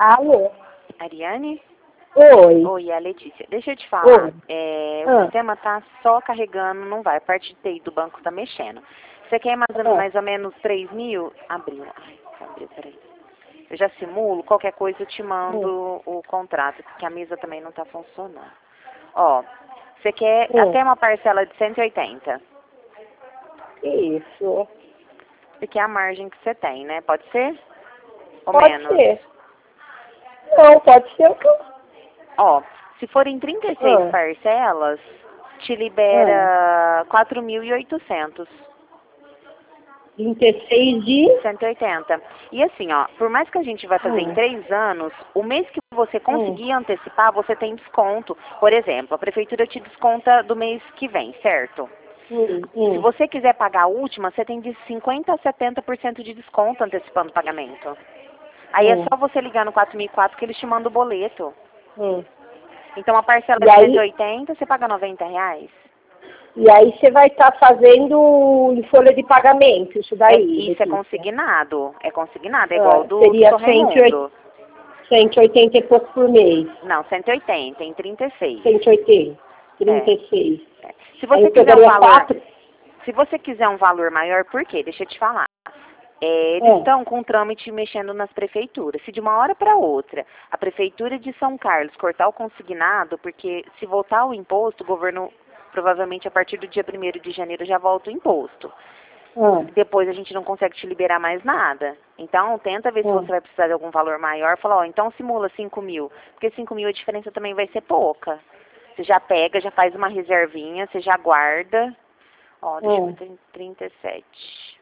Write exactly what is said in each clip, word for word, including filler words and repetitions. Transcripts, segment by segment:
Alô? Ariane? Oi. Oi, é a Letícia. Deixa eu te falar. Oi. É, Ah. o sistema tá só carregando, não vai. A parte de T I do banco tá mexendo. Você quer mais, Ah. mais ou menos três mil? Abriu. Ai, abriu, peraí. Eu já simulo, qualquer coisa eu te mando o contrato, porque a mesa também não tá funcionando. Ó, você quer Ah. até uma parcela de cento e oitenta? Isso. Porque é a margem que você tem, né? Pode ser? Ou Pode menos? ser. Não, pode ser o que eu... Ó, se forem trinta e seis Ah. parcelas, te libera quatro mil e oitocentos. trinta e seis de... cento e oitenta. E assim, ó, por mais que a gente vai fazer em Hum. três anos, o mês que você Hum. conseguir antecipar, você tem desconto. Por exemplo, a prefeitura te desconta do mês que vem, certo? Hum, Se hum. você quiser pagar a última, você tem de cinquenta a setenta por cento de desconto antecipando o pagamento. Aí é Hum. só você ligar no quatro mil e quatro que eles te mandam o boleto. Hum. Então a parcela E de aí- cento e oitenta, você paga noventa reais. E aí você vai estar fazendo em folha de pagamento, isso É, daí. isso é Letícia? consignado. É consignado, é Ah, igual do, do seria São Raimundo. cento e oitenta e pouco por mês. Não, cento e oitenta em trinta e seis. cento e oitenta. trinta e seis. É. Se Aí você eu quiser um pegaria valor, quatro. se você quiser um valor maior, por quê? Deixa eu te falar. É, eles É. estão com o trâmite mexendo nas prefeituras. Se de uma hora para outra a prefeitura de São Carlos cortar o consignado, porque se voltar o imposto, o governo provavelmente a partir do dia primeiro de janeiro já volta o imposto. Ah. Depois a gente não consegue te liberar mais nada. Então, tenta ver se Ah. você vai precisar de algum valor maior. Fala, ó, então simula cinco mil. Porque cinco mil a diferença também vai ser pouca. Você já pega, já faz uma reservinha, você já guarda. Ó, deixa eu Ah. ver, tem trinta e sete.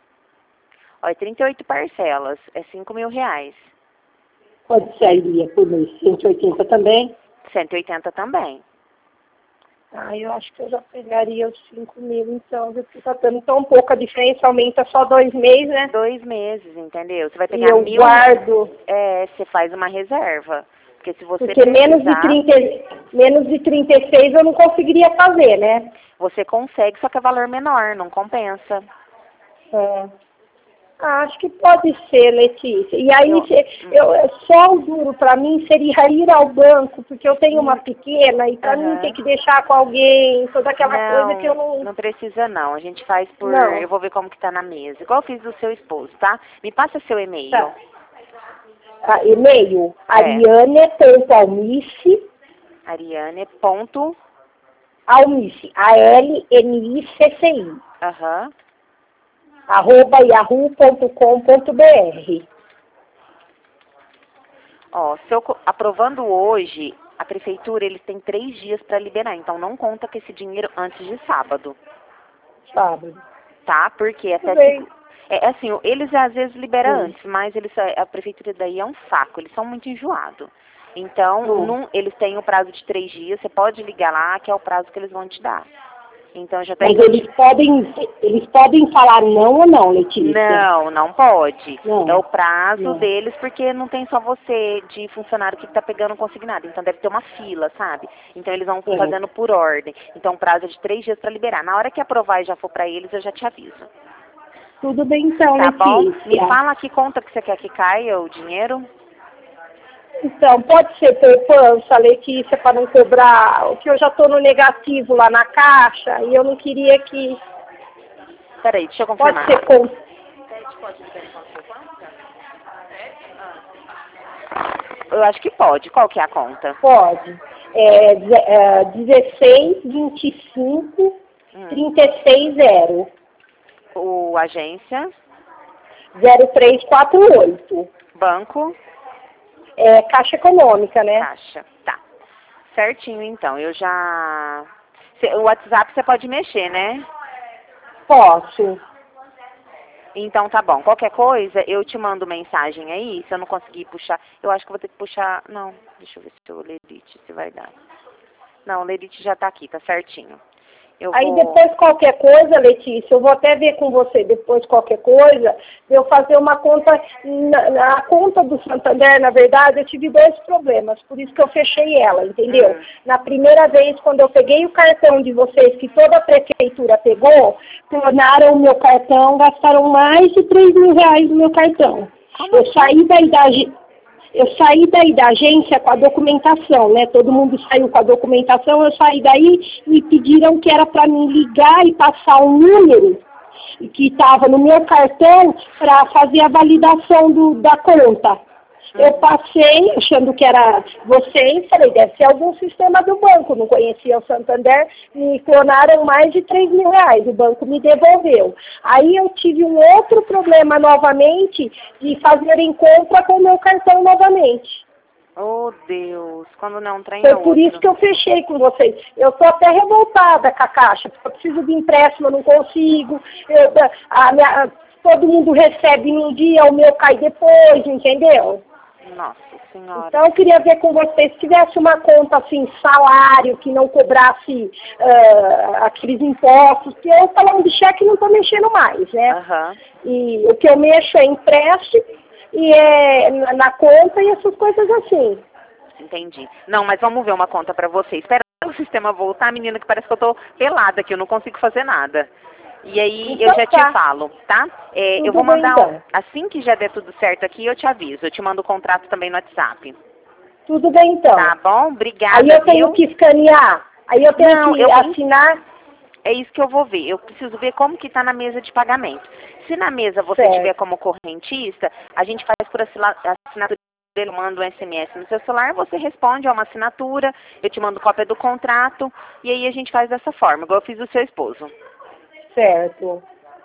Ó, é trinta e oito parcelas. É cinco mil reais. Quanto sairia por mês? cento e oitenta também? cento e oitenta também. Ah, eu acho que eu já pegaria os cinco mil, então, viu? Porque tá dando tão pouca diferença, aumenta só dois meses, né? Dois meses, entendeu? Você vai E pegar eu mil. guardo, É, você faz uma reserva. Porque se você porque menos de, precisar, trinta, menos de trinta e seis eu não conseguiria fazer, né? você consegue, só que é valor menor, não compensa. É. Ah, acho que pode ser, Letícia. E aí, Eu- cê- eu, só o duro para mim seria ir ao banco, porque eu tenho uma Hum. pequena e para mim Aham. ter que deixar com alguém, toda aquela Não, coisa que eu não... não precisa não. A gente faz por... Não. Eu vou ver como que tá na mesa. Igual eu fiz do seu esposo, tá? Me passa seu e-mail. Tá. Ah, e-mail, É. ariane.almice, Ariane. Ponto. Almice, A L M I C C I, Aham. arroba yahoo ponto com ponto br. Ó, se eu co- aprovando hoje, a prefeitura, eles têm três dias para liberar. Então, não conta com esse dinheiro antes de sábado, Sábado. tá? Porque até... Tudo bem. segu- É é assim, eles às vezes liberam Hum. antes, mas eles, a prefeitura daí é um saco. Eles são muito enjoados. Então, Hum. não- eles têm o prazo de três dias. Você pode ligar lá, que é o prazo que eles vão te dar. Então, já tá... Mas eles podem, eles podem falar não ou não, Letícia? Não, não pode. Não. É o prazo Não. deles, porque não tem só você de funcionário que está pegando consignado. Então deve ter uma fila, sabe? Então eles vão Sim. fazendo por ordem. Então o prazo é de três dias para liberar. Na hora que aprovar e já for para eles, eu já te aviso. Tudo bem então, Tá bom? Letícia. Me fala que conta que você quer que caia o dinheiro. Então, pode ser poupança, Letícia, para não cobrar, que eu já estou no negativo lá na caixa e eu não queria que... Peraí, deixa eu Pode confirmar. ser com... Eu acho que pode. Qual que é a conta? Pode. É, ze- é, dezesseis, vinte e cinco, Hum. trinta e seis, zero. O agência, zero três quatro oito. banco, É Caixa Econômica, né? caixa. Tá. Certinho, então. Eu já... Cê- O WhatsApp você pode mexer, né? Posso. Então tá bom. Qualquer coisa, eu te mando mensagem aí. Se eu não conseguir puxar, eu acho que eu vou ter que puxar. Não, deixa eu ver se o Lerite se vai dar. Não, o Lerite já tá aqui, tá certinho. Eu Aí vou... depois qualquer coisa, Letícia, eu vou até ver com você depois qualquer coisa, eu fazer uma conta, na, na conta do Santander, na verdade, eu tive dois problemas, por isso que eu fechei ela, entendeu? Hum. Na primeira vez, quando eu peguei o cartão de vocês, que toda a prefeitura pegou, tornaram o meu cartão, gastaram mais de três mil reais no meu cartão. Como Eu assim? saí da idade... eu saí daí da agência com a documentação, né? Todo mundo saiu com a documentação, eu saí daí e me pediram que era para mim ligar e passar um número que estava no meu cartão para fazer a validação do, da conta. Eu passei, achando que era vocês, falei, deve ser algum sistema do banco, não conhecia o Santander, me clonaram mais de três mil reais, o banco me devolveu. Aí eu tive um outro problema novamente, de fazerem compra com o meu cartão novamente. Oh, Deus, quando não treina Foi outro. por isso que eu fechei com vocês. Eu estou até revoltada com a Caixa, porque eu preciso de empréstimo, eu não consigo, eu, a minha, todo mundo recebe num dia, o meu cai depois, entendeu? Nossa Senhora. Então, eu queria ver com vocês, se tivesse uma conta, assim, salário, que não cobrasse uh, aqueles impostos, que eu, falando de cheque, não estou mexendo mais, né? Uhum. E o que eu mexo é empréstimo, e é na, na conta e essas coisas assim. Entendi. Não, mas vamos ver uma conta para você. Espera o sistema voltar, menina, que parece que eu tô pelada aqui, eu não consigo fazer nada. E aí Então, eu já tá. te falo, tá? É, eu vou bem, mandar, então. assim que já der tudo certo aqui, eu te aviso. Eu te mando o contrato também no WhatsApp. Tudo bem, então. Tá bom? Obrigada, Aí eu tenho viu? que escanear, aí eu tenho Não, que eu- assinar. É isso que eu vou ver. Eu preciso ver como que tá na mesa de pagamento. Se na mesa você Certo. tiver como correntista, a gente faz por assila- assinatura. Eu mando um S M S no seu celular, você responde a uma assinatura, eu te mando cópia do contrato, e aí a gente faz dessa forma, igual eu fiz do seu esposo. Certo.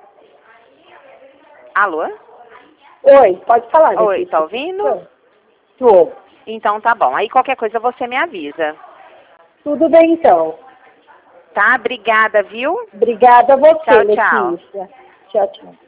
Alô? Oi, pode falar. Oi, Letícia. tá ouvindo? Tô. Então tá bom. Aí qualquer coisa você me avisa. Tudo bem, então. Tá? Obrigada, viu? Obrigada a você, Tchau, tchau. Letícia. Tchau, tchau.